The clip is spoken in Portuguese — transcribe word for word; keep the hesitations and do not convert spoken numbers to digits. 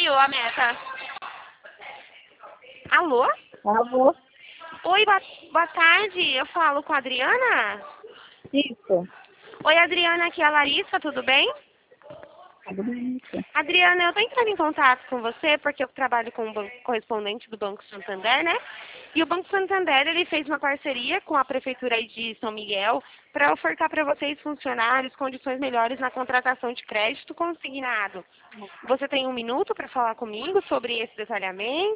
caiu a meta. Alô? Alô? Oi, boa, boa tarde. Eu falo com a Adriana? Isso. Oi, Adriana, aqui é a Larissa, tudo bem? Tudo bem, isso. Adriana, eu tô entrando em contato com você porque eu trabalho com o banco correspondente do Banco Santander, né? E o Banco Santander, ele fez uma parceria com a Prefeitura aí de São Miguel para ofertar para vocês, funcionários, condições melhores na contratação de crédito consignado. Você tem um minuto para falar comigo sobre esse detalhamento?